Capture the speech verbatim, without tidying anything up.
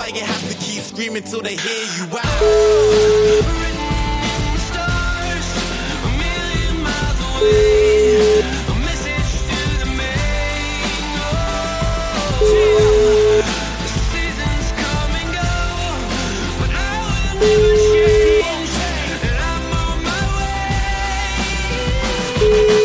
why you have to keep screaming till they hear you out. Stars, a million miles away, a message to the main. Oh, the seasons come and go, but I will never change, and I'm on my way.